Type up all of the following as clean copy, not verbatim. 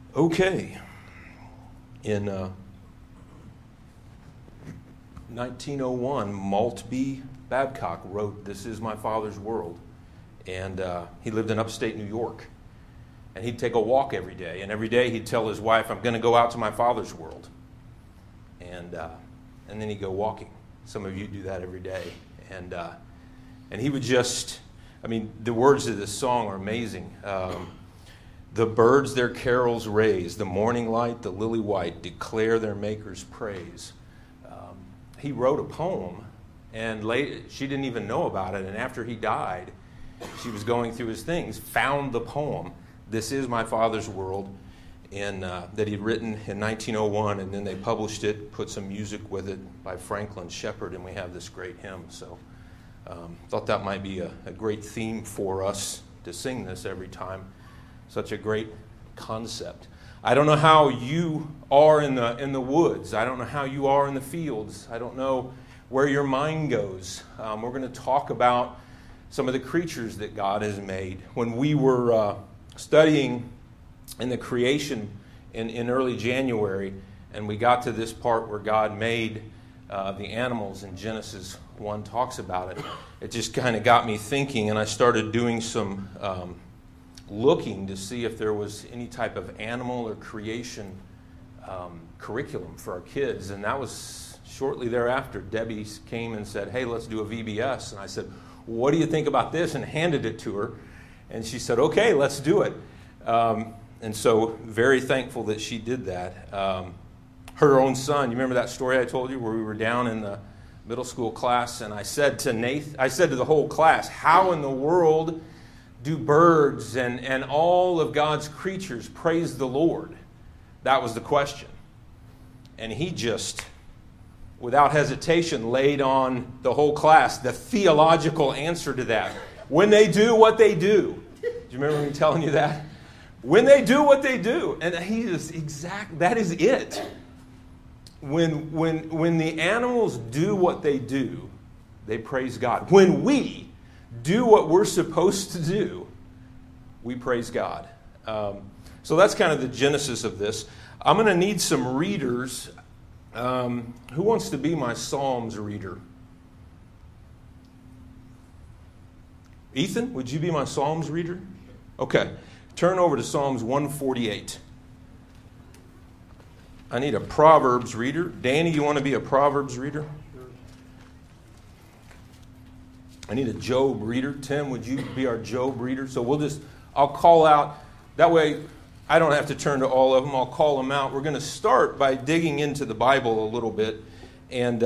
Okay. In 1901, Maltby Babcock wrote "This Is My Father's World," and he lived in upstate New York. And he'd take a walk every day, and every day he'd tell his wife, "I'm going to go out to my father's world," and then he'd go walking. Some of you do that every day, and he would just, the words of this song are amazing. The birds their carols raise, the morning light, the lily white, declare their Maker's praise. He wrote a poem, and she didn't even know about it, and after he died, she was going through his things, found the poem, "This Is My Father's World," that he'd written in 1901, and then they published it, put some music with it by Franklin Shepard, and we have this great hymn. So thought that might be a great theme for us to sing this every time. Such a great concept. I don't know how you are in the woods. I don't know how you are in the fields. I don't know where your mind goes. We're going to talk about some of the creatures that God has made. When we were studying in the creation in early January, and we got to this part where God made the animals, and Genesis 1 talks about it, it just kind of got me thinking, and I started doing some looking to see if there was any type of animal or creation curriculum for our kids. And that was shortly thereafter. Debbie came and said, "Hey, let's do a VBS." And I said, "What do you think about this?" and handed it to her. And she said, "Okay, let's do it." And so very thankful that she did that. Her own son, you remember that story I told you where we were down in the middle school class, and I said to the whole class, "How in the world do birds and all of God's creatures praise the Lord?" That was the question. And he just, without hesitation, laid on the whole class the theological answer to that. When they do what they do. Do you remember me telling you that? When they do what they do. And he is that is it. When the animals do what they do, they praise God. When we do what we're supposed to do, we praise God. So that's kind of the genesis of this. I'm going to need some readers. Who wants to be my Psalms reader? Ethan, would you be my Psalms reader? Okay. Turn over to Psalms 148. I need a Proverbs reader. Danny, you want to be a Proverbs reader? I need a Job reader. Tim, would you be our Job reader? So I'll call out. That way, I don't have to turn to all of them. I'll call them out. We're going to start by digging into the Bible a little bit and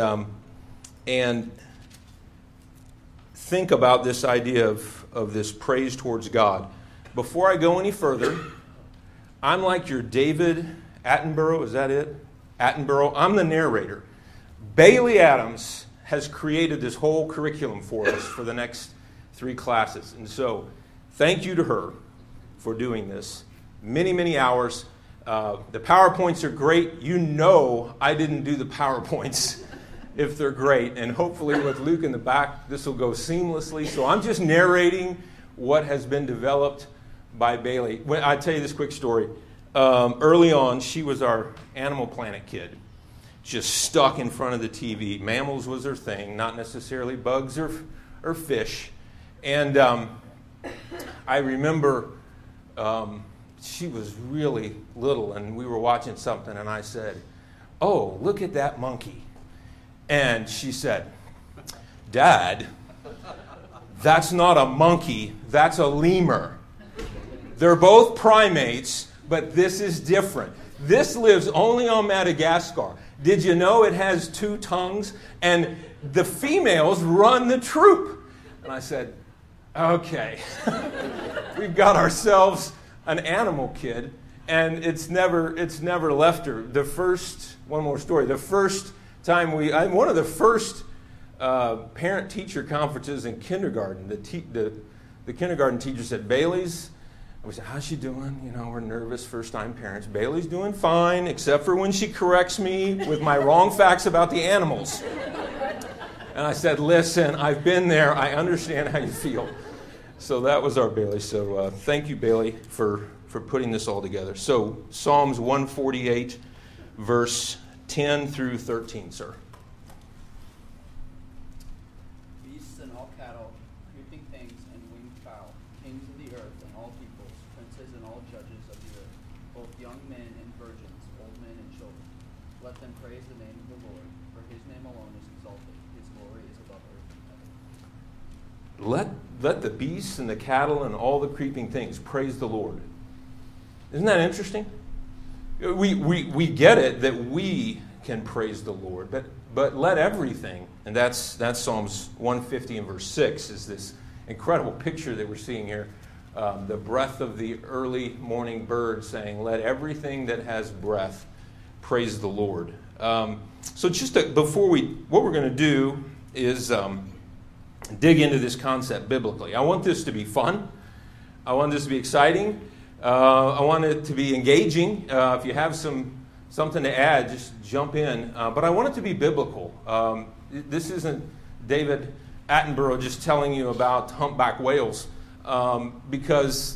think about this idea of this praise towards God. Before I go any further, I'm like your David Attenborough. Is that it? Attenborough. I'm the narrator. Bailey Adams has created this whole curriculum for us for the next 3 classes. And so thank you to her for doing this. Many, many hours. The PowerPoints are great. You know I didn't do the PowerPoints if they're great. And hopefully with Luke in the back, this will go seamlessly. So I'm just narrating what has been developed by Bailey. I'll tell you this quick story. Early on, she was our Animal Planet kid. Just stuck in front of the TV. Mammals was her thing, not necessarily bugs or fish. And I remember she was really little, and we were watching something, and I said, "Oh, look at that monkey." And she said, "Dad, that's not a monkey, that's a lemur. They're both primates, but this is different. This lives only on Madagascar. Did you know it has 2 tongues? And the females run the troop." And I said, "Okay, we've got ourselves an animal kid," and it's never left her. One more story. The first time one of the first parent-teacher conferences in kindergarten, the kindergarten teacher said, "Bailey's," we said, "How's she doing?" We're nervous, first-time parents. "Bailey's doing fine, except for when she corrects me with my wrong facts about the animals." And I said, "Listen, I've been there. I understand how you feel." So that was our Bailey. So thank you, Bailey, for putting this all together. So Psalms 148, verse 10 through 13, sir. Beasts and all cattle, creeping things and winged fowl, kings of the earth and all peoples, princes and all judges of the earth, both young men and virgins, old men and children. Let them praise the name of the Lord, for his name alone is exalted. His glory is above earth and heaven. Let the beasts and the cattle and all the creeping things praise the Lord. Isn't that interesting? We get it that we can praise the Lord, but let everything, and that's Psalms 150 and verse 6, is this incredible picture that we're seeing here. The breath of the early morning bird saying, let everything that has breath praise the Lord. So just what we're going to do is dig into this concept biblically. I want this to be fun. I want this to be exciting. I want it to be engaging. If you have something to add, just jump in. But I want it to be biblical. This isn't David Attenborough just telling you about humpback whales, because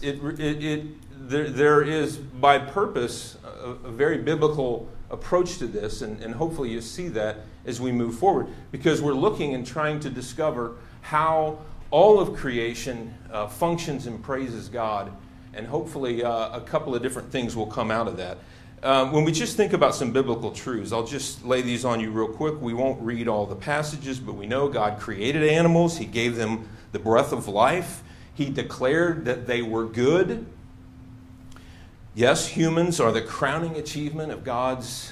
there is, by purpose, a very biblical approach to this, and hopefully you see that as we move forward, because we're looking and trying to discover how all of creation functions and praises God. And hopefully a couple of different things will come out of that. When we just think about some biblical truths, I'll just lay these on you real quick. We won't read all the passages, but we know God created animals. He gave them the breath of life. He declared that they were good. Yes, humans are the crowning achievement of God's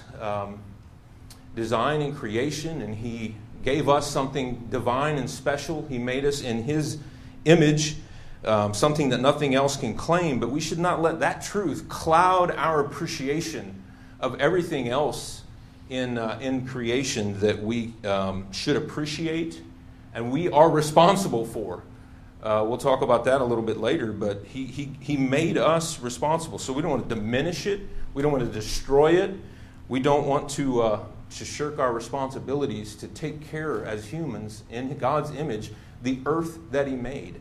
design and creation, and He gave us something divine and special. He made us in His image. Something that nothing else can claim, but we should not let that truth cloud our appreciation of everything else in creation that we should appreciate and we are responsible for. We'll talk about that a little bit later, but he made us responsible. So we don't want to diminish it. We don't want to destroy it. We don't want to shirk our responsibilities to take care as humans in God's image, the earth that He made.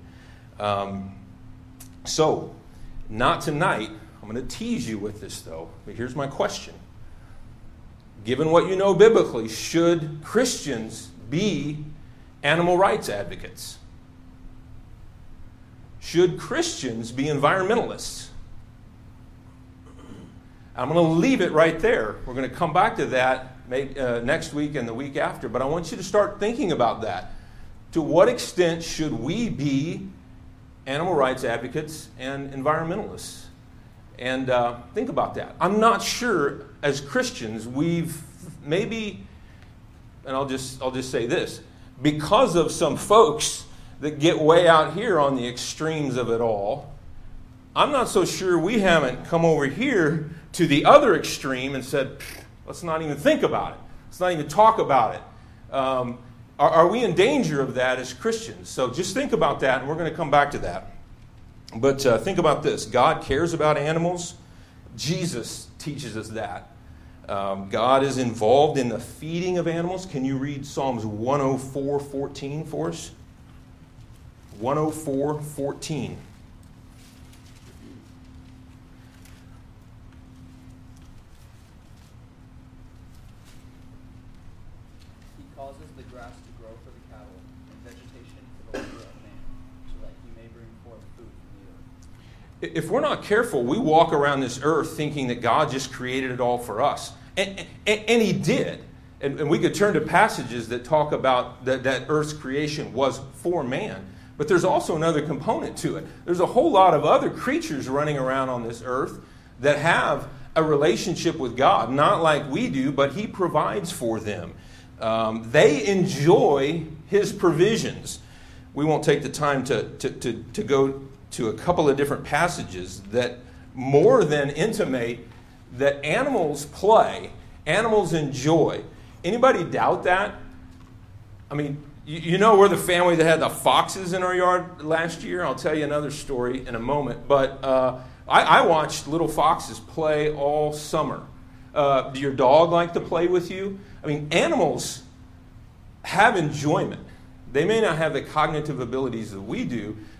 So, not tonight. I'm going to tease you with this, though. But here's my question. Given what you know biblically, should Christians be animal rights advocates? Should Christians be environmentalists? I'm going to leave it right there. We're going to come back to that maybe, next week and the week after. But I want you to start thinking about that. To what extent should we be animal rights advocates and environmentalists? And think about that. I'm not sure as Christians we've maybe, and I'll just say this, because of some folks that get way out here on the extremes of it all, I'm not so sure we haven't come over here to the other extreme and said, let's not even think about it. Let's not even talk about it. Are we in danger of that as Christians? So just think about that, and we're going to come back to that. But think about this. God cares about animals. Jesus teaches us that. God is involved in the feeding of animals. Can you read Psalms 104:14 for us? 104:14. Causes the grass to grow for the cattle, and vegetation for the labor of man, so that he may bring forth food from the earth. If we're not careful, we walk around this earth thinking that God just created it all for us. And He did. And we could turn to passages that talk about that earth's creation was for man. But there's also another component to it. There's a whole lot of other creatures running around on this earth that have a relationship with God, not like we do, but He provides for them. They enjoy His provisions. We won't take the time to go to a couple of different passages that more than intimate that animals play, animals enjoy. Anybody doubt that? I mean, you know we're the family that had the foxes in our yard last year. I'll tell you another story in a moment. But I watched little foxes play all summer. Do your dog like to play with you? I mean, animals have enjoyment. They may not have the cognitive abilities that we do,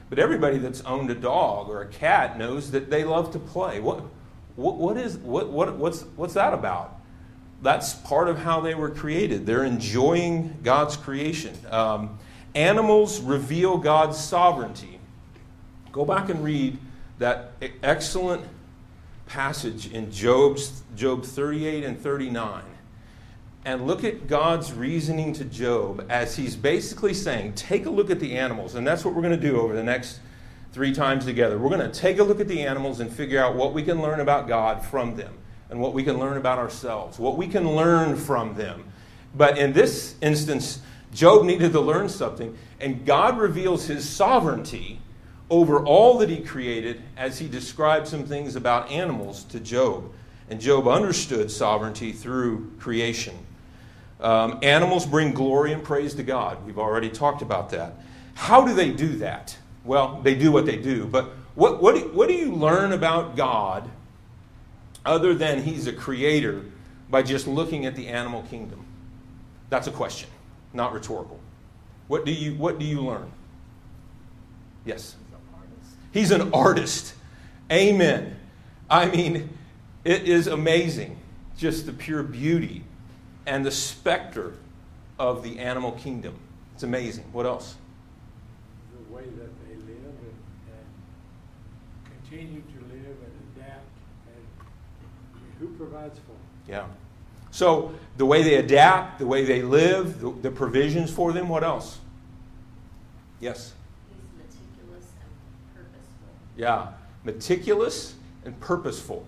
But everybody that's owned a dog or a cat knows that they love to play. What's that about? That's part of how they were created. They're enjoying God's creation. Animals reveal God's sovereignty. Go back and read that excellent passage in Job 38 and 39. And look at God's reasoning to Job as he's basically saying, take a look at the animals. And that's what we're going to do over the next 3 times together. We're going to take a look at the animals and figure out what we can learn about God from them and what we can learn about ourselves, what we can learn from them. But in this instance, Job needed to learn something, and God reveals his sovereignty over all that he created as he described some things about animals to Job. And Job understood sovereignty through creation. Animals bring glory and praise to God. We've already talked about that. How do they do that? Well, they do what they do. But what do you learn about God other than he's a creator by just looking at the animal kingdom? That's a question, not rhetorical. What do you learn? Yes? He's an artist. Amen. I mean, it is amazing, just the pure beauty and the specter of the animal kingdom. It's amazing. What else? The way that they live and continue to live and adapt, and who provides for them? Yeah. So the way they adapt, the way they live, the provisions for them. What else? Yes? He's meticulous and purposeful. Yeah. Meticulous and purposeful.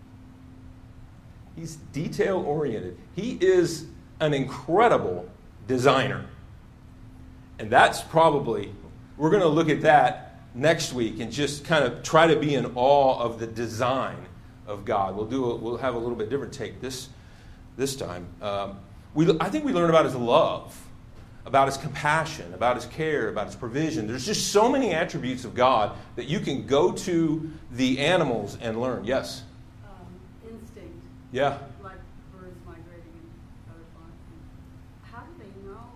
He's detail-oriented. He is an incredible designer. And that's probably, we're going to look at that next week and just kind of try to be in awe of the design of God. We'll have a little bit different take this time. I think we learn about his love, about his compassion, about his care, about his provision. There's just so many attributes of God that you can go to the animals and learn. Yes? Instinct. Yeah. Like birds migrating and butterflies. How do they know?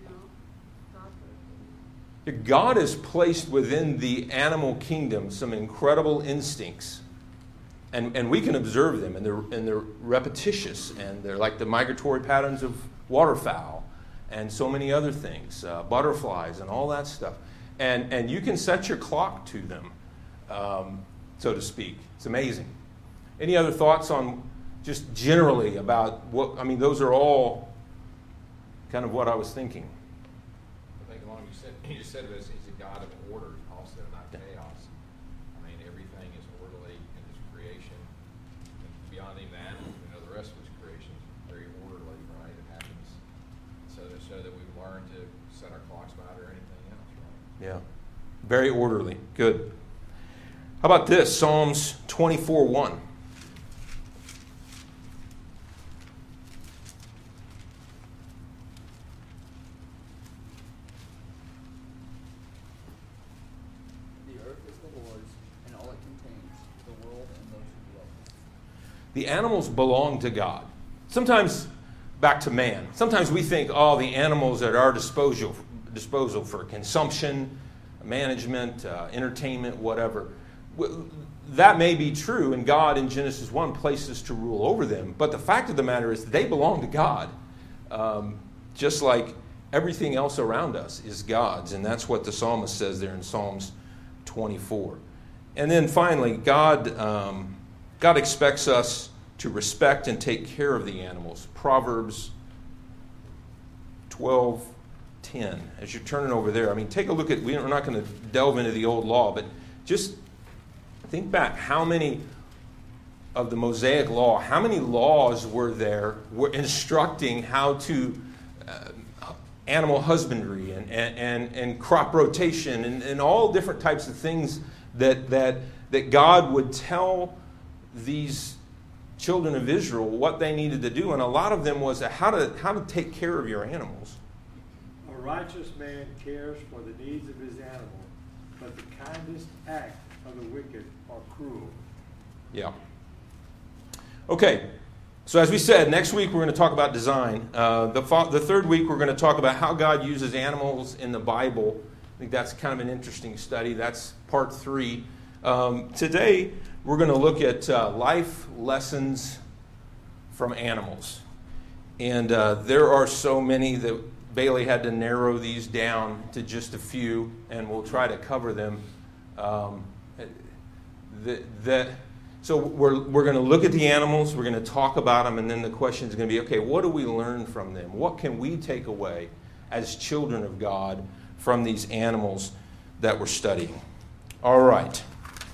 God has placed within the animal kingdom some incredible instincts. And we can observe them, and they're repetitious, and they're like the migratory patterns of waterfowl and so many other things, butterflies and all that stuff. And you can set your clock to them, so to speak. It's amazing. Any other thoughts on just generally about what, I mean, those are all kind of what I was thinking. I think along you just said this, he's a God of order also, not chaos. I mean, everything is orderly in his creation. And beyond even the animals, the rest of his creation is very orderly, right? It happens so that we learn to set our clocks by it or anything else, right? Yeah. Very orderly. Good. How about this? Psalms 24:1. The animals belong to God. Sometimes back to man. Sometimes we think, oh, the animals at our disposal for consumption, management, entertainment, whatever. That may be true, and God in Genesis 1 placed us to rule over them. But the fact of the matter is they belong to God. Just like everything else around us is God's. And that's what the psalmist says there in Psalms 24. And then finally, God expects us to respect and take care of the animals. Proverbs 12:10. As you're turning over there, I mean, take a look at, we're not going to delve into the old law, but just think back how many of the Mosaic law, how many laws were there were instructing how to animal husbandry and crop rotation and all different types of things that God would tell these children of Israel what they needed to do, and a lot of them was how to take care of your animals. A righteous man cares for the needs of his animal, but the kindest act of the wicked are cruel. Yeah. Okay. So as we said, next week we're going to talk about design. The third week we're going to talk about how God uses animals in the Bible I think that's kind of an interesting study. That's part 3. Today, we're going to look at life lessons from animals. And there are so many that Bailey had to narrow these down to just a few, and we'll try to cover them. So we're going to look at the animals, we're going to talk about them, and then the question is going to be, okay, what do we learn from them? What can we take away as children of God from these animals that we're studying? All right.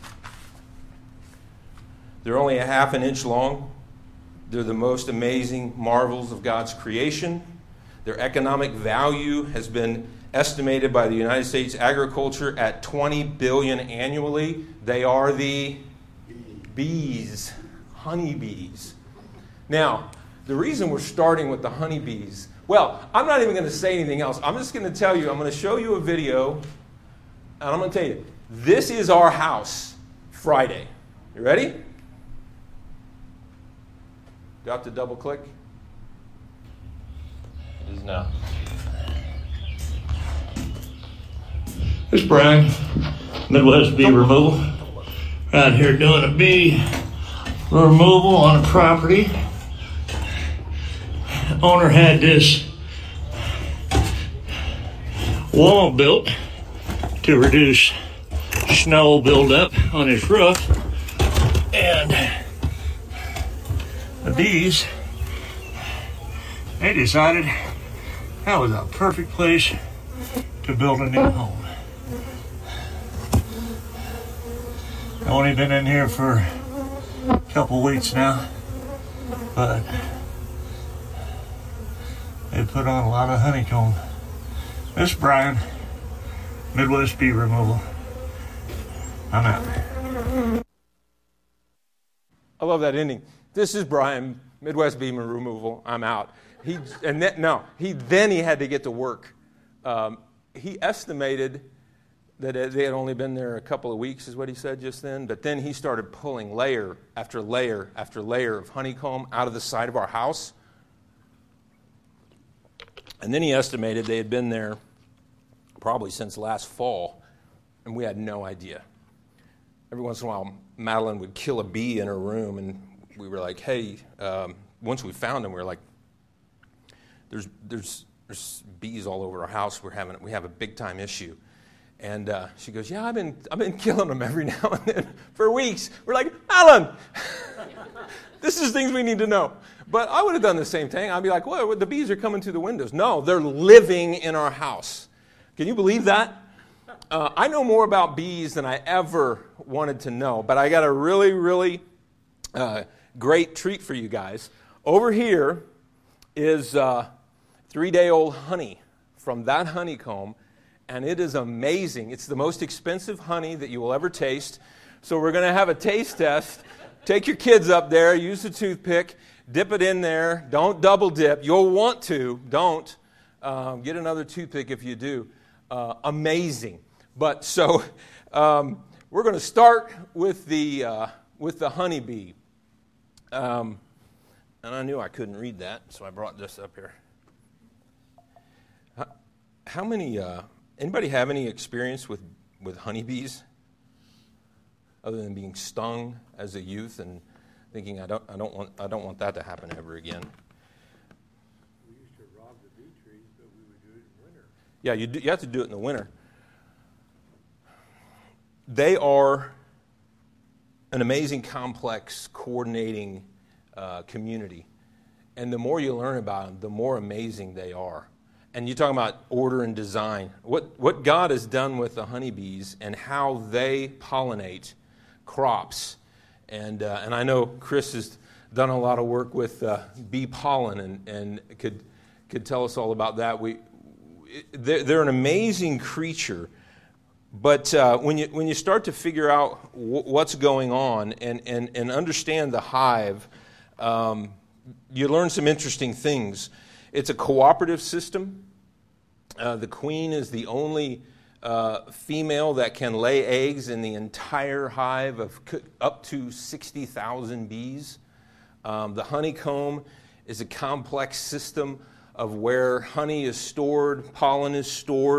They're only a half an inch long. They're the most amazing marvels of God's creation. Their economic value has been estimated by the United States Agriculture at $20 billion annually. They are the bees, honeybees. Now, the reason we're starting with the honeybees, well, I'm not even going to say anything else. I'm just going to tell you, I'm going to show you a video, and I'm going to tell you, this is our house Friday. You ready? Do I have to double click? It is now. This is Brian, Midwest Bee Removal. Right here doing a bee removal on a property. Owner had this wall built to reduce snow buildup on his roof. And the bees, they decided that was a perfect place to build a new home. I've only been in here for a couple weeks now, but they put on a lot of honeycomb. This is Brian, Midwest Bee Removal. I'm out. I love that ending. This is Brian, Midwest Bee Removal. I'm out. He had to get to work. He estimated that they had only been there a couple of weeks, is what he said just then. But then he started pulling layer after layer after layer of honeycomb out of the side of our house. And then he estimated they had been there probably since last fall, and we had no idea. Every once in a while, Madeline would kill a bee in her room, and we were like, hey, once we found them, we were like, there's bees all over our house. We have a big time issue. And she goes, yeah, I've been killing them every now and then for weeks. We're like, Alan, this is things we need to know. But I would have done the same thing. I'd be like, well, the bees are coming through the windows. No, they're living in our house. Can you believe that? I know more about bees than I ever wanted to know. But I got a really, really great treat for you guys. Over here is 3-day-old honey from that honeycomb. And it is amazing. It's the most expensive honey that you will ever taste. So we're going to have a taste test. Take your kids up there. Use the toothpick. Dip it in there. Don't double dip. You'll want to. Don't. Get another toothpick if you do. Amazing. But so we're going to start with the honeybee. And I knew I couldn't read that, so I brought this up here. How many... Anybody have any experience with honeybees, other than being stung as a youth and thinking I don't want that to happen ever again? We used to rob the bee trees, but we would do it in winter. Yeah, you have to do it in the winter. They are an amazing, complex, coordinating community, and the more you learn about them, the more amazing they are. And you're talking about order and design. What God has done with the honeybees and how they pollinate crops. And I know Chris has done a lot of work with bee pollen and could tell us all about that. They're an amazing creature. But when you start to figure out what's going on and understand the hive, you learn some interesting things. It's a cooperative system. The queen is the only female that can lay eggs in the entire hive of up to 60,000 bees. The honeycomb is a complex system of where honey is stored, pollen is stored,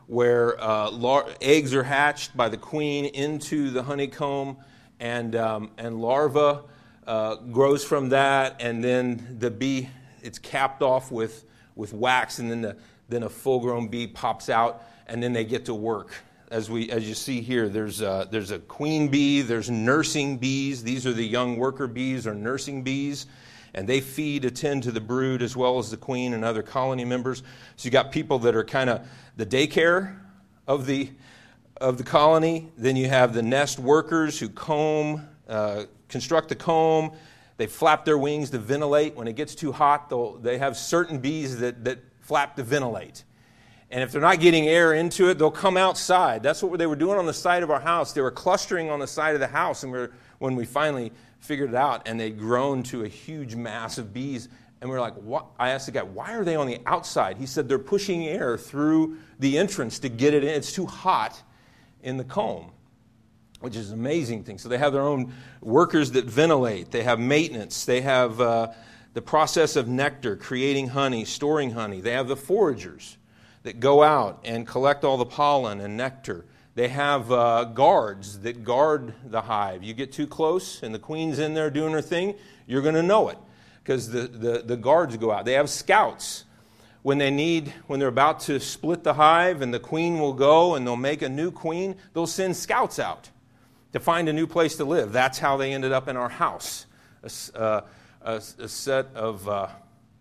where eggs are hatched by the queen into the honeycomb, and larva grows from that, and then the bee, it's capped off with wax, and then a full-grown bee pops out, and then they get to work. As you see here, there's a queen bee, there's nursing bees. These are the young worker bees or nursing bees, and they attend to the brood as well as the queen and other colony members. So you got people that are kind of the daycare of the colony. Then you have the nest workers who construct the comb. They flap their wings to ventilate. When it gets too hot, they have certain bees that flap to ventilate. And if they're not getting air into it, they'll come outside. That's what they were doing on the side of our house. They were clustering on the side of the house, and when we finally figured it out, and they'd grown to a huge mass of bees. And we're like, what? I asked the guy, why are they on the outside? He said they're pushing air through the entrance to get it in. It's too hot in the comb, which is an amazing thing. So they have their own workers that ventilate. They have maintenance. They have the process of nectar, creating honey, storing honey. They have the foragers that go out and collect all the pollen and nectar. They have guards that guard the hive. You get too close and the queen's in there doing her thing, you're going to know it because the guards go out. They have scouts. When they're about to split the hive and the queen will go and they'll make a new queen, they'll send scouts out to find a new place to live. That's how they ended up in our house. A set of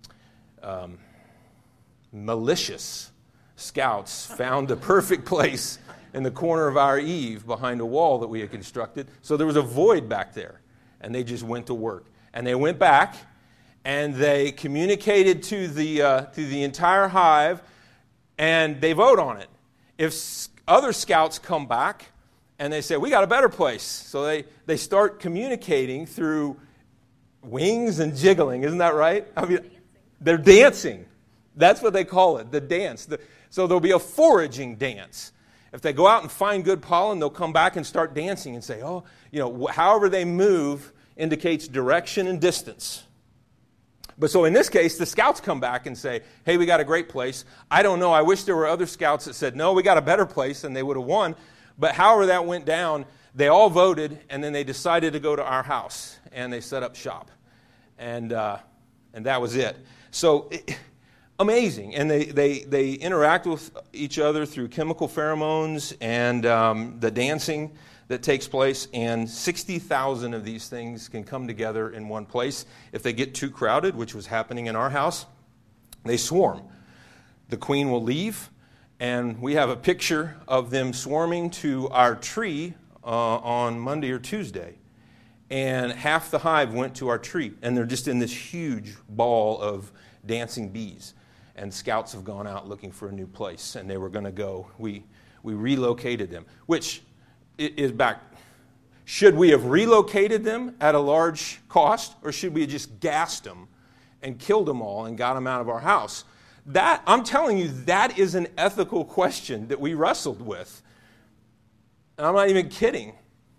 malicious scouts found the perfect place in the corner of our eave behind a wall that we had constructed. So there was a void back there, and they just went to work. And they went back, and they communicated to the entire hive, and they vote on it. If other scouts come back, and they say, we got a better place. So they start communicating through wings and jiggling. Isn't that right? I mean, they're dancing. That's what they call it, the dance. So there'll be a foraging dance. If they go out and find good pollen, they'll come back and start dancing and say, however they move indicates direction and distance. But so in this case, the scouts come back and say, hey, we got a great place. I don't know. I wish there were other scouts that said, no, we got a better place, and they would have won. But however that went down, they all voted, and then they decided to go to our house, and they set up shop. And that was it. So amazing. And they interact with each other through chemical pheromones and the dancing that takes place. And 60,000 of these things can come together in one place. If they get too crowded, which was happening in our house, they swarm. The queen will leave, and we have a picture of them swarming to our tree on Monday or Tuesday. And half the hive went to our tree, and they're just in this huge ball of dancing bees. And scouts have gone out looking for a new place, and they were going to go. We relocated them, which is back. Should we have relocated them at a large cost, or should we have just gassed them and killed them all and got them out of our house? That, I'm telling you, that is an ethical question that we wrestled with. And I'm not even kidding.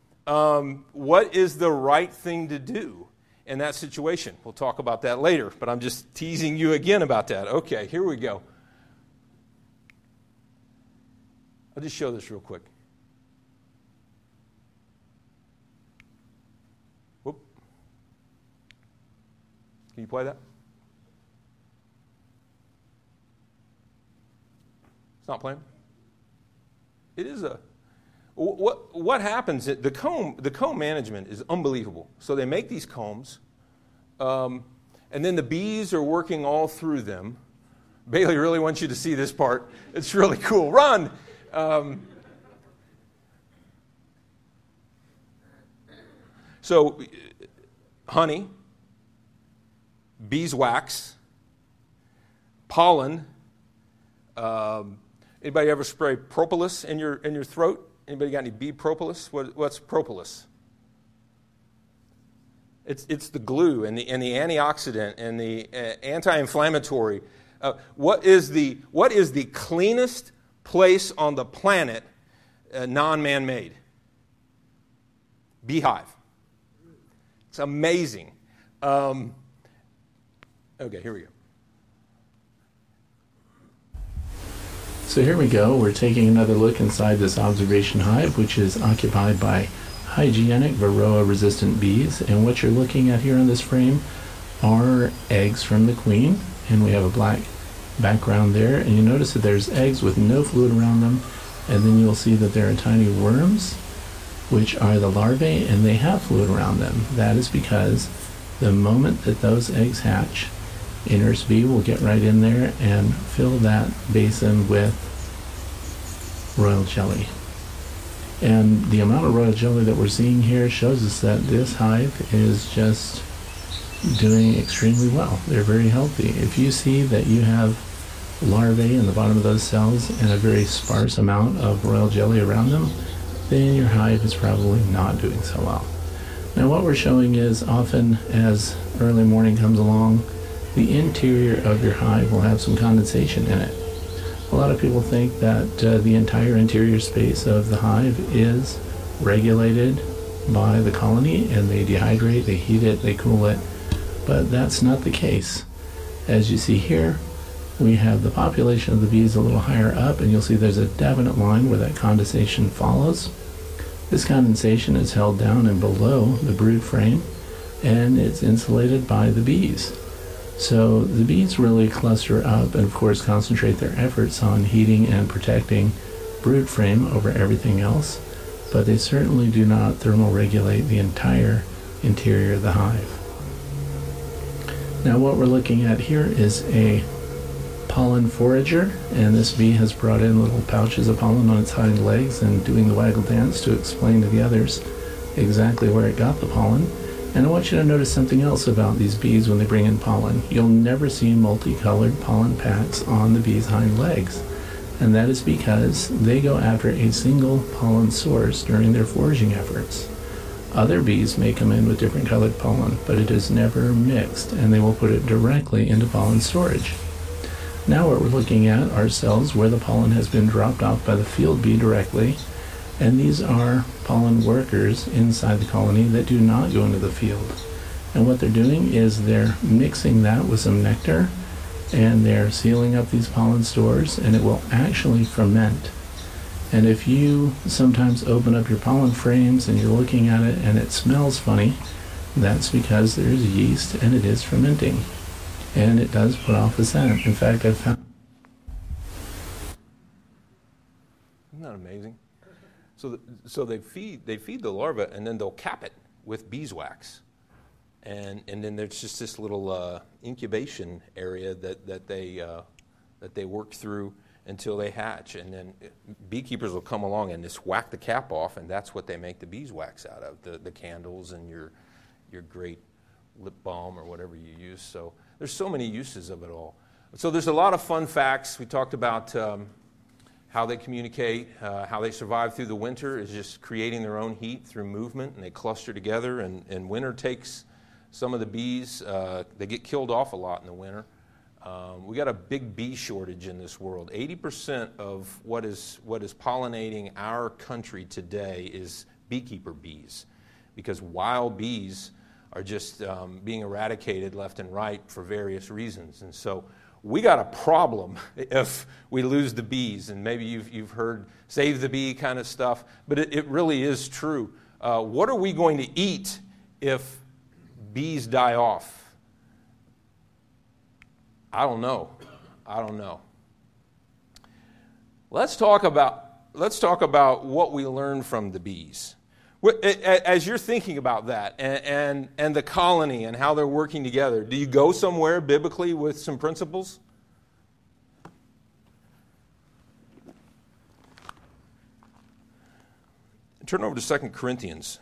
What is the right thing to do in that situation? We'll talk about that later, but I'm just teasing you again about that. Okay, here we go. I'll just show this real quick. Whoop. Can you play that? It's not playing? It is a... What happens, the comb management is unbelievable. So they make these combs, and then the bees are working all through them. Bailey really wants you to see this part. It's really cool. Run! So honey, beeswax, pollen. Anybody ever spray propolis in your throat? Anybody got any bee propolis? What's propolis? It's the glue and the antioxidant and the anti-inflammatory. What is the cleanest place on the planet, non-man-made? Beehive. It's amazing. Okay, here we go. So here we go. We're taking another look inside this observation hive, which is occupied by hygienic Varroa-resistant bees. And what you're looking at here on this frame are eggs from the queen. And we have a black background there. And you notice that there's eggs with no fluid around them. And then you'll see that there are tiny worms, which are the larvae, and they have fluid around them. That is because the moment that those eggs hatch, a nurse bee will get right in there and fill that basin with royal jelly. And the amount of royal jelly that we're seeing here shows us that this hive is just doing extremely well. They're very healthy. If you see that you have larvae in the bottom of those cells and a very sparse amount of royal jelly around them, then your hive is probably not doing so well. Now what we're showing is often as early morning comes along, the interior of your hive will have some condensation in it. A lot of people think that the entire interior space of the hive is regulated by the colony, and they dehydrate, they heat it, they cool it, but that's not the case. As you see here, we have the population of the bees a little higher up, and you'll see there's a definite line where that condensation follows. This condensation is held down and below the brood frame, and it's insulated by the bees. So the bees really cluster up and of course concentrate their efforts on heating and protecting brood frame over everything else, but they certainly do not thermoregulate the entire interior of the hive. Now what we're looking at here is a pollen forager, and this bee has brought in little pouches of pollen on its hind legs and doing the waggle dance to explain to the others exactly where it got the pollen. And I want you to notice something else about these bees when they bring in pollen. You'll never see multicolored pollen packs on the bees' hind legs, and that is because they go after a single pollen source during their foraging efforts. Other bees may come in with different colored pollen, but it is never mixed, and they will put it directly into pollen storage. Now what we're looking at are cells where the pollen has been dropped off by the field bee directly, and these are pollen workers inside the colony that do not go into the field. And what they're doing is they're mixing that with some nectar, and they're sealing up these pollen stores, and it will actually ferment. And if you sometimes open up your pollen frames and you're looking at it and it smells funny, that's because there's yeast and it is fermenting. And it does put off a scent. In fact, I've found... Isn't that amazing? So they feed the larva, and then they'll cap it with beeswax, and then there's just this little incubation area that they work through until they hatch, and then beekeepers will come along and just whack the cap off, and that's what they make the beeswax out of, the candles and your great lip balm or whatever you use. So there's so many uses of it all. So there's a lot of fun facts. We talked about how they communicate, how they survive through the winter is just creating their own heat through movement, and they cluster together, and winter takes some of the bees. They get killed off a lot in the winter. We got a big bee shortage in this world. 80% of what is pollinating our country today is beekeeper bees, because wild bees are just being eradicated left and right for various reasons. And so we got a problem if we lose the bees, and maybe you've heard save the bee kind of stuff, but it really is true. What are we going to eat if bees die off? I don't know. Let's talk about what we learn from the bees. As you're thinking about that and the colony and how they're working together, do you go somewhere biblically with some principles? Turn over to 2 Corinthians.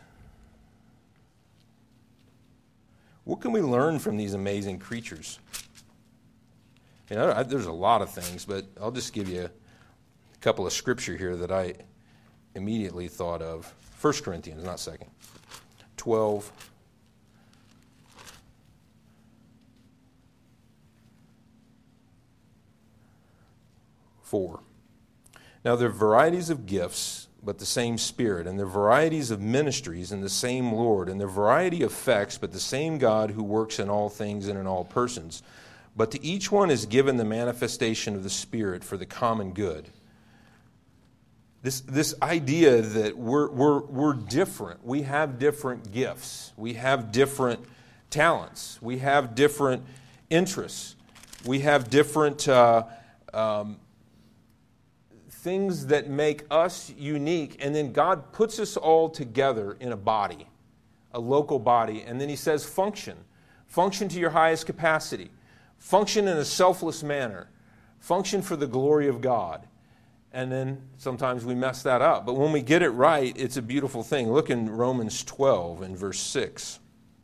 What can we learn from these amazing creatures? You know, there's a lot of things, but I'll just give you a couple of scripture here that I immediately thought of. 1 Corinthians, not 2. 12. Now there are varieties of gifts, but the same Spirit, and there are varieties of ministries, and the same Lord, and there are variety of effects, but the same God who works in all things and in all persons. but to each one is given the manifestation of the Spirit for the common good. This idea that we're different. We have different gifts. We have different talents. We have different interests. We have different things that make us unique. And then God puts us all together in a body, a local body. And then he says, function. Function to your highest capacity. Function in a selfless manner. Function for the glory of God. And then sometimes we mess that up. But when we get it right, it's a beautiful thing. Look in Romans 12 and verse 6.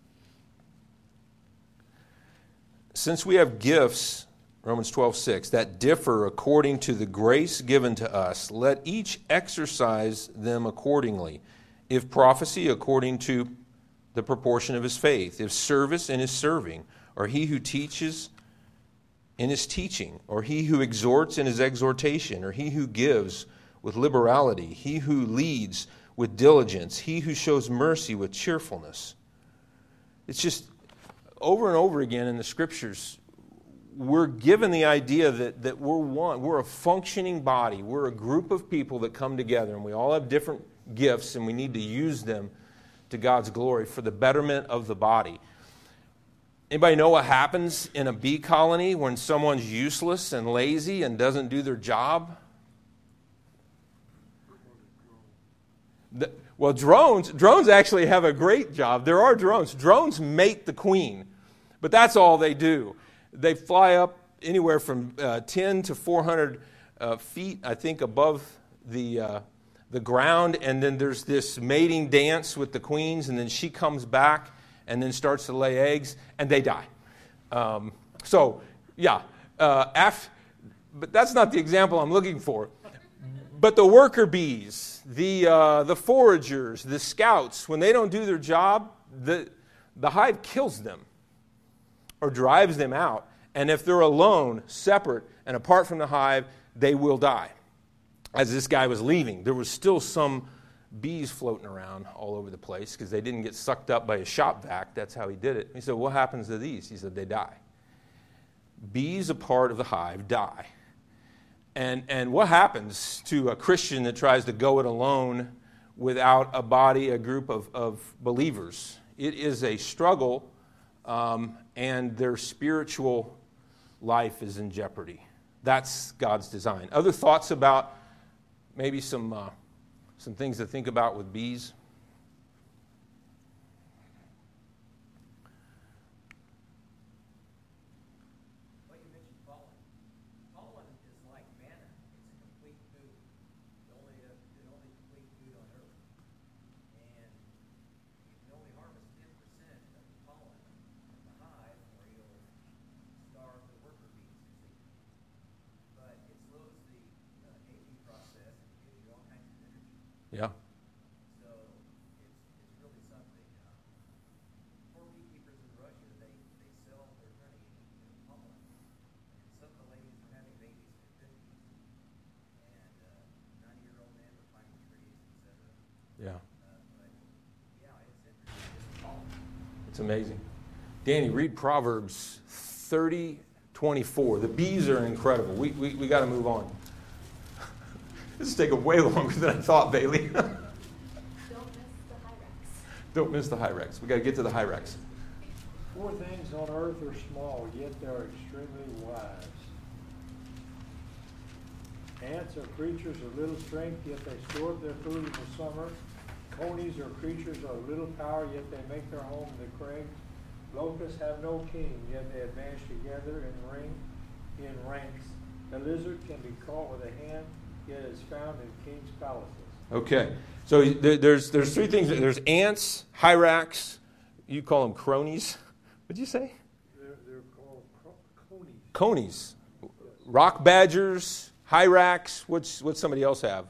Since we have gifts, Romans 12:6, that differ according to the grace given to us, let each exercise them accordingly. If prophecy, according to the proportion of his faith. If service, in his serving. Or he who teaches, in his teaching. Or he who exhorts, in his exhortation. Or he who gives with liberality. He who leads with diligence. He who shows mercy with cheerfulness. It's just over and over again in the Scriptures, we're given the idea that we're one. We're a functioning body. We're a group of people that come together, and we all have different gifts, and we need to use them to God's glory for the betterment of the body. Anybody know what happens in a bee colony when someone's useless and lazy and doesn't do their job? Well, drones actually have a great job. There are drones. Drones mate the queen, but that's all they do. They fly up anywhere from 10 to 400 feet, I think, above the ground, and then there's this mating dance with the queens, and then she comes back and then starts to lay eggs, and they die. But that's not the example I'm looking for. But the worker bees, the foragers, the scouts, when they don't do their job, the hive kills them or drives them out. And if they're alone, separate, and apart from the hive, they will die. As this guy was leaving, there was still some bees floating around all over the place because they didn't get sucked up by a shop vac. That's how he did it. He said, what happens to these? He said, they die. Bees, a part of the hive, die. And what happens to a Christian that tries to go it alone without a body, a group of believers? It is a struggle, and their spiritual life is in jeopardy. That's God's design. Other thoughts about maybe some things to think about with bees? Well, you mentioned pollen. Pollen is like manna. It's a complete food. The only complete food on earth. And you can only harvest 10% of the pollen from the hive, or you'll starve the worker bees. But it slows the aging process and gives you all kinds of energy. Yeah. So it's really something. Poor beekeepers in Russia, they sell their honey in pollen. And some of the ladies are having babies in their 50s. And 90-year-old men are climbing trees, etc. Yeah. But yeah, it's interesting. Pollen. It's amazing. Danny, read Proverbs 30:24. The bees are incredible. We got to move on. This is taking way longer than I thought, Bailey. Don't miss the Hyrax. Don't miss the Hyrax. We got to get to the Hyrax. 4 things on earth are small, yet they are extremely wise. Ants are creatures of little strength, yet they store up their food in the summer. Conies are creatures of little power, yet they make their home in the crags. Locusts have no king, yet they advance together in ranks. The lizard can be caught with a hand, yet is found in kings' palaces. Okay. So there's 3 things. There's ants, Hyrax. You call them cronies. What'd you say? They're called conies. Conies. Rock badgers, Hyrax. What's somebody else have?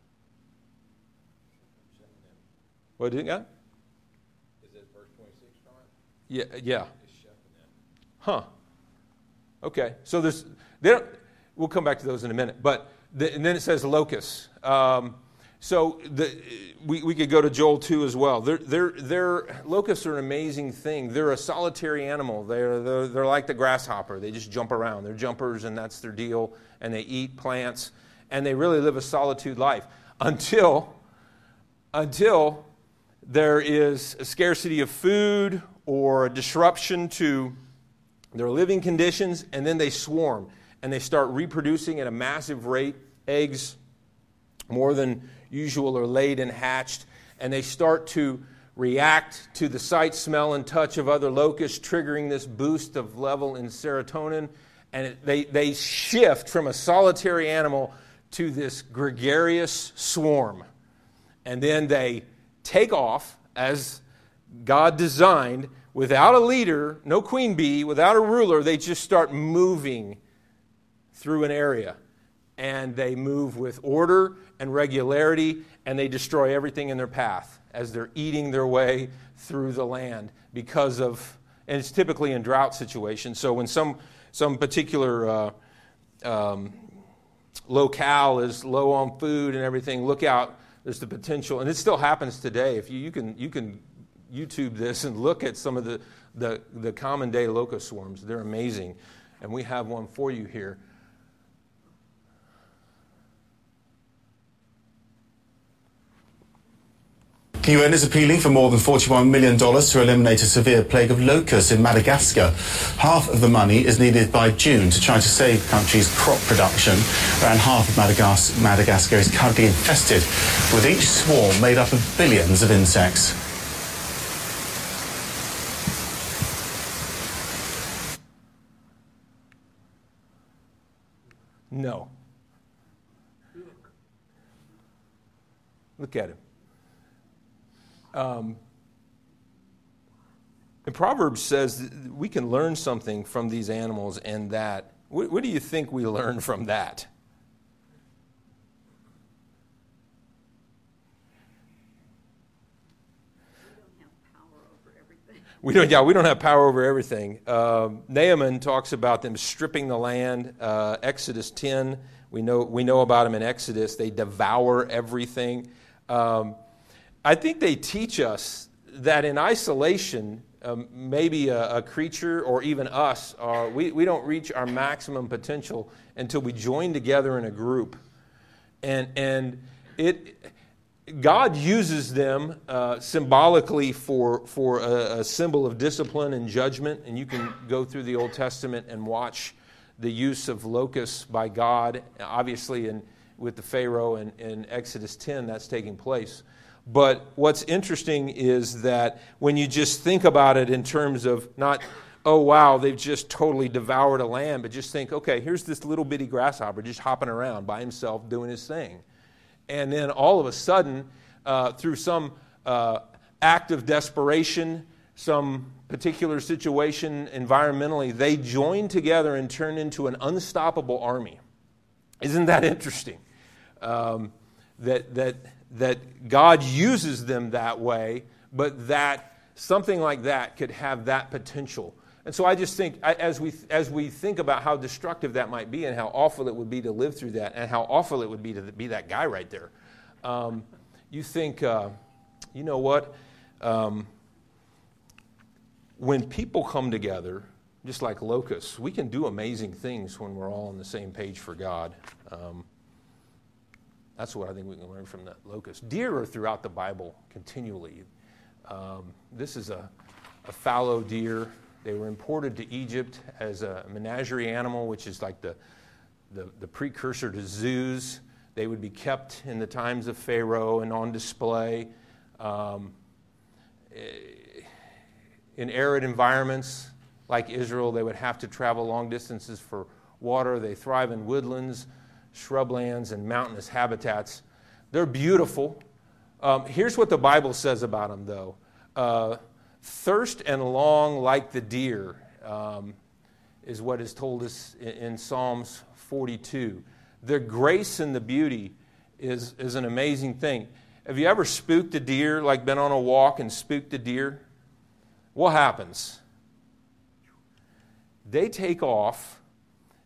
What did it got? Is it verse 26 from it? Yeah. It's shuffling them. Huh. Okay. So we'll come back to those in a minute. But and then it says locusts. So we could go to Joel 2 as well. Locusts are an amazing thing. They're a solitary animal. They're like the grasshopper. They just jump around. They're jumpers, and that's their deal. And they eat plants, and they really live a solitude life until there is a scarcity of food or a disruption to their living conditions, and then they swarm and they start reproducing at a massive rate. Eggs more than usual are laid and hatched, and they start to react to the sight, smell, and touch of other locusts, triggering this boost of level in serotonin. And they shift from a solitary animal to this gregarious swarm. And then they take off as God designed, without a leader, no queen bee, without a ruler. They just start moving through an area. And they move with order and regularity, and they destroy everything in their path as they're eating their way through the land because of, and it's typically in drought situations. So when some particular locale is low on food and everything, look out. There's the potential, and it still happens today. If you can YouTube this and look at some of the common day locust swarms. They're amazing, and we have one for you here. The UN is appealing for more than $41 million to eliminate a severe plague of locusts in Madagascar. Half of the money is needed by June to try to save the country's crop production. Around half of Madagascar is currently infested, with each swarm made up of billions of insects. No. Look at him. And Proverbs says that we can learn something from these animals, and that. What do you think we learn from that? We don't have power over everything. Naaman talks about them stripping the land. Exodus 10, we know about them in Exodus. They devour everything. I think they teach us that in isolation, maybe a creature or even us, we don't reach our maximum potential until we join together in a group. And God uses them symbolically for a symbol of discipline and judgment. And you can go through the Old Testament and watch the use of locusts by God. Obviously, with the Pharaoh in Exodus 10, that's taking place. But what's interesting is that when you just think about it in terms of not, oh, wow, they've just totally devoured a land, but just think, okay, here's this little bitty grasshopper just hopping around by himself doing his thing. And then all of a sudden, through some act of desperation, some particular situation environmentally, they join together and turn into an unstoppable army. Isn't that interesting? That God uses them that way, but that something like that could have that potential. And so I just think, as we think about how destructive that might be and how awful it would be to live through that and how awful it would be to be that guy right there, you think, you know what? When people come together, just like locusts, we can do amazing things when we're all on the same page for God. That's what I think we can learn from that locust. Deer are throughout the Bible continually. This is a fallow deer. They were imported to Egypt as a menagerie animal, which is like the precursor to zoos. They would be kept in the times of Pharaoh and on display. In arid environments like Israel, they would have to travel long distances for water. They thrive in woodlands, shrublands, and mountainous habitats. They're beautiful. Here's what the Bible says about them, though. Thirst and long like the deer is what is told us in Psalms 42. Their grace and the beauty is an amazing thing. Have you ever spooked a deer, like been on a walk and spooked a deer? What happens? They take off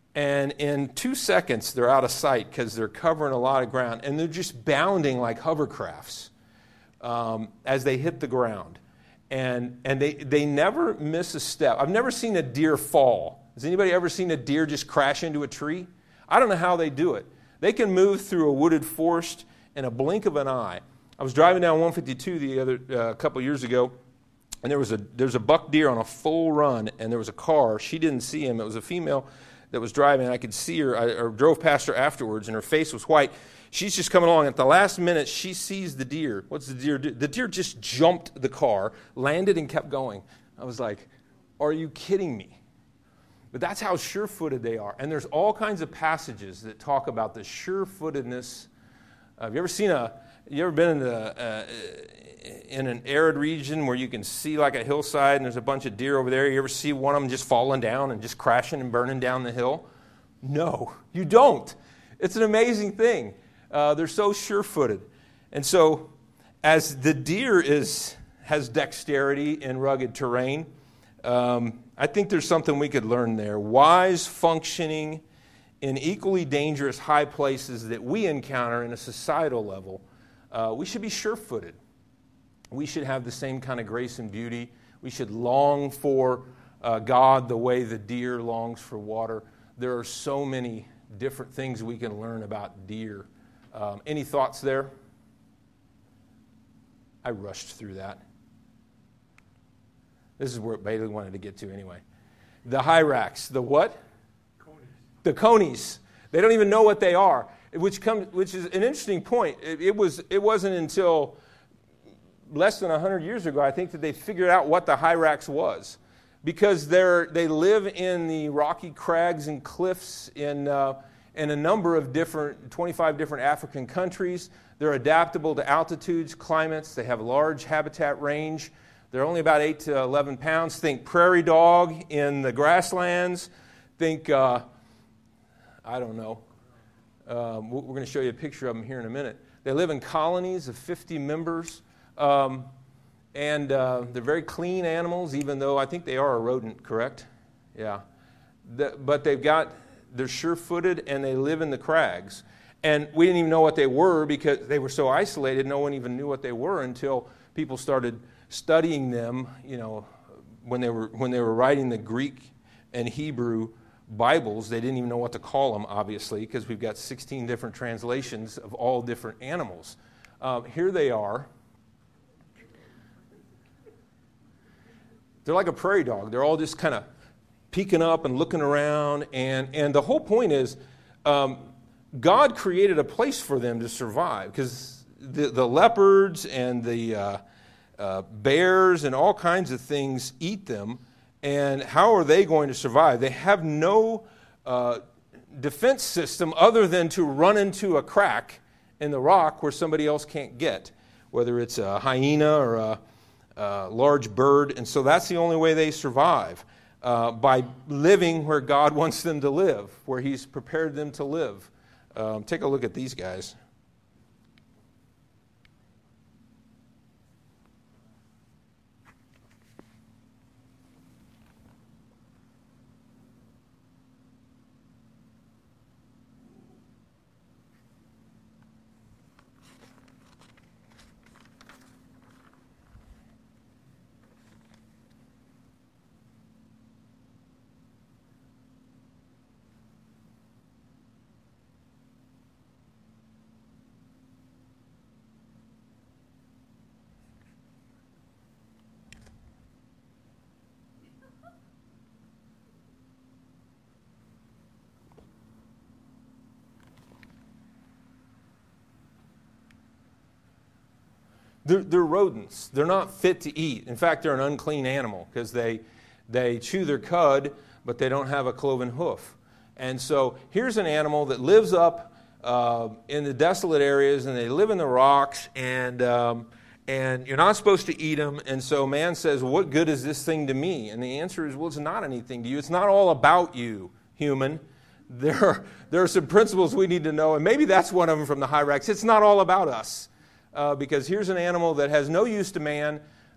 And in 2 seconds, they're out of sight because they're covering a lot of ground. And they're just bounding like hovercrafts as they hit the ground. And they never miss a step. I've never seen a deer fall. Has anybody ever seen a deer just crash into a tree? I don't know how they do it. They can move through a wooded forest in a blink of an eye. I was driving down 152 a couple years ago, and there's a buck deer on a full run, and there was a car. She didn't see him. It was a female that was driving. I could see her. I drove past her afterwards, and her face was white. She's just coming along. At the last minute, she sees the deer. What's the deer do? The deer just jumped the car, landed, and kept going. I was like, are you kidding me? But that's how sure-footed they are. And there's all kinds of passages that talk about the sure-footedness. Have you ever been in an arid region where you can see like a hillside and there's a bunch of deer over there? You ever see one of them just falling down and just crashing and burning down the hill? No, you don't. It's an amazing thing. They're so sure-footed. And so as the deer has dexterity in rugged terrain, I think there's something we could learn there. Wise functioning in equally dangerous high places that we encounter in a societal level. We should be sure-footed. We should have the same kind of grace and beauty. We should long for God the way the deer longs for water. There are so many different things we can learn about deer. Any thoughts there? I rushed through that. This is where Bailey wanted to get to anyway. The hyrax. The what? Conies. The conies. They don't even know what they are, which is an interesting point. It wasn't until less than 100 years ago, I think, that they figured out what the hyrax was. Because they live in the rocky crags and cliffs in a number of 25 different African countries. They're adaptable to altitudes, climates. They have a large habitat range. They're only about 8 to 11 pounds. Think prairie dog in the grasslands. Think, I don't know. We're going to show you a picture of them here in a minute. They live in colonies of 50 members. And they're very clean animals, even though I think they are a rodent, correct? Yeah. But they're sure-footed, and they live in the crags. And we didn't even know what they were because they were so isolated, no one even knew what they were until people started studying them, when they were writing the Greek and Hebrew Bibles. They didn't even know what to call them, obviously, because we've got 16 different translations of all different animals. Here they are. They're like a prairie dog. They're all just kind of peeking up and looking around. And the whole point is God created a place for them to survive, because the leopards and the bears and all kinds of things eat them. And how are they going to survive? They have no defense system other than to run into a crack in the rock where somebody else can't get, whether it's a hyena or a large bird. And so that's the only way they survive, by living where God wants them to live, where He's prepared them to live. Take a look at these guys. They're rodents. They're not fit to eat. In fact, they're an unclean animal because they chew their cud, but they don't have a cloven hoof. And so here's an animal that lives up in the desolate areas, and they live in the rocks, and you're not supposed to eat them. And so man says, what good is this thing to me? And the answer is, well, it's not anything to you. It's not all about you, human. There are some principles we need to know, and maybe that's one of them from the hyrax. It's not all about us. Because here's an animal that has no use to man,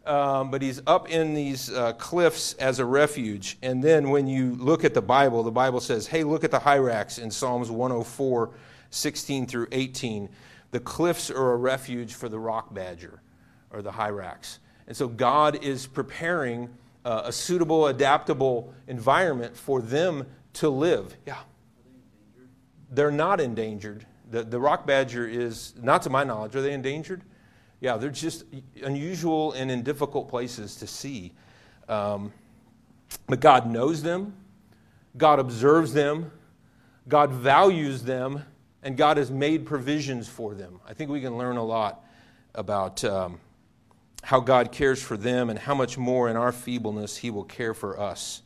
but he's up in these cliffs as a refuge. And then when you look at the Bible says, hey, look at the hyrax in Psalms 104, 16 through 18. The cliffs are a refuge for the rock badger, or the hyrax. And so God is preparing a suitable, adaptable environment for them to live. Yeah. They're not endangered. The rock badger is, not to my knowledge, are they endangered? Yeah, they're just unusual and in difficult places to see. But God knows them. God observes them. God values them. And God has made provisions for them. I think we can learn a lot about how God cares for them and how much more in our feebleness He will care for us.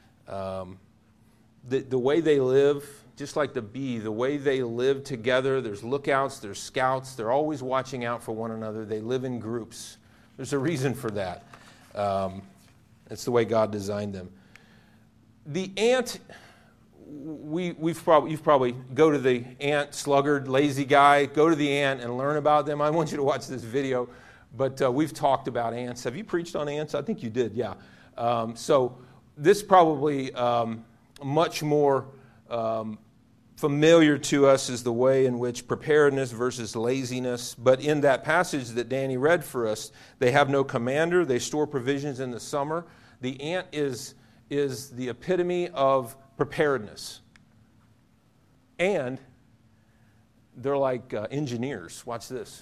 The way they live, just like the bee, the way they live together, there's lookouts, there's scouts, they're always watching out for one another. They live in groups. There's a reason for that. It's the way God designed them. The ant, you've probably go to the ant, sluggard, lazy guy, go to the ant and learn about them. I want you to watch this video, but we've talked about ants. Have you preached on ants? I think you did, yeah. So this probably much more familiar to us is the way in which preparedness versus laziness. But in that passage that Danny read for us, they have no commander. They store provisions in the summer. The ant is the epitome of preparedness. And they're like engineers. Watch this.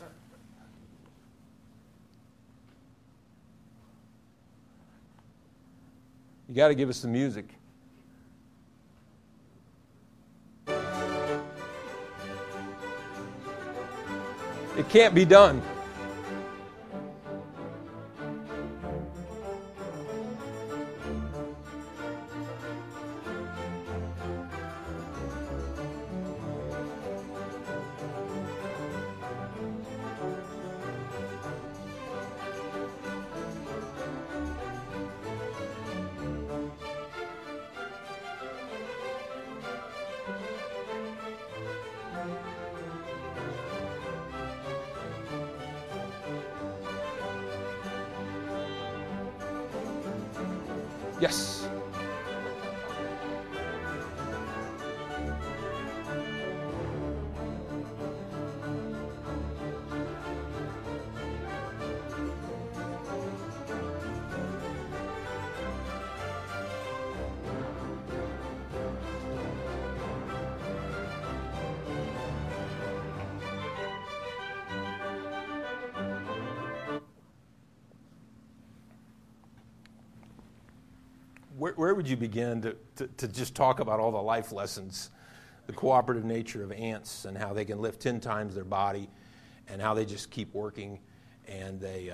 You got to give us the music. It can't be done. Yes. Where would you begin to just talk about all the life lessons, the cooperative nature of ants and how they can lift 10 times their body and how they just keep working and they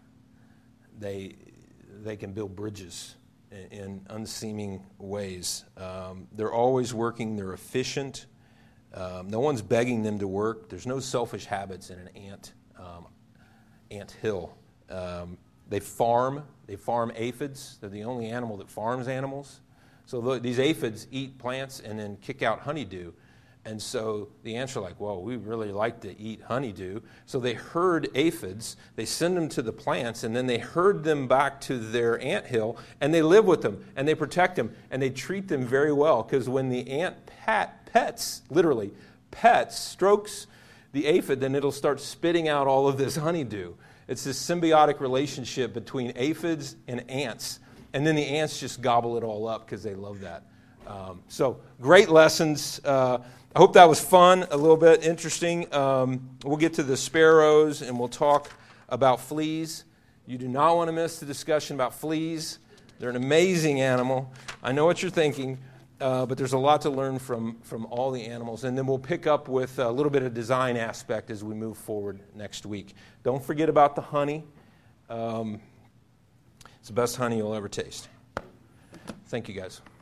can build bridges in unseeming ways. They're always working. They're efficient. No one's begging them to work. There's no selfish habits in an ant hill. They farm aphids. They're the only animal that farms animals. So these aphids eat plants and then kick out honeydew. And so the ants are like, well, we really like to eat honeydew. So they herd aphids, they send them to the plants, and then they herd them back to their anthill, and they live with them, and they protect them, and they treat them very well. Because when the ant pets, strokes the aphid, then it'll start spitting out all of this honeydew. It's this symbiotic relationship between aphids and ants. And then the ants just gobble it all up because they love that. So great lessons. I hope that was fun, a little bit interesting. We'll get to the sparrows and we'll talk about fleas. You do not want to miss the discussion about fleas. They're an amazing animal. I know what you're thinking, but there's a lot to learn from all the animals. And then we'll pick up with a little bit of design aspect as we move forward next week. Don't forget about the honey. It's the best honey you'll ever taste. Thank you, guys.